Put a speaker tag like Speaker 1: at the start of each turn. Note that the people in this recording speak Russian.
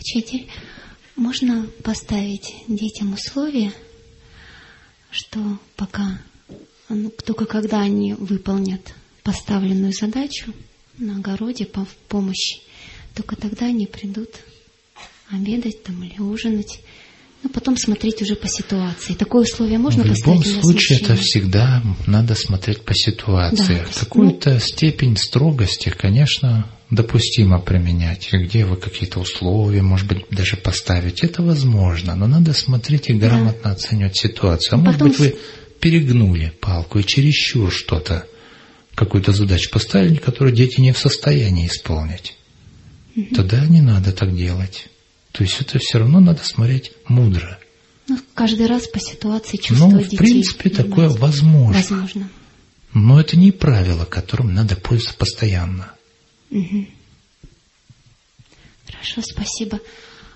Speaker 1: Учитель, можно поставить детям условие, что пока, только когда они выполнят поставленную задачу на огороде по помощи, только тогда они придут обедать там или ужинать. Потом смотреть уже по ситуации. Такое условие можно поставить?
Speaker 2: В любом случае, это всегда надо смотреть по ситуации.
Speaker 1: Да,
Speaker 2: какую-то степень строгости, конечно, допустимо применять. Или где вы какие-то условия, может быть, даже поставить. Это возможно, но надо смотреть и грамотно оценивать ситуацию. А может быть, вы перегнули палку и чересчур что-то, какую-то задачу поставили, которую дети не в состоянии исполнить. Тогда не надо так делать. То есть это все равно надо смотреть мудро.
Speaker 1: Каждый раз по ситуации чувствовать детей.
Speaker 2: В принципе, такое возможно. Но это не правило, которым надо пользоваться постоянно.
Speaker 1: Хорошо, спасибо.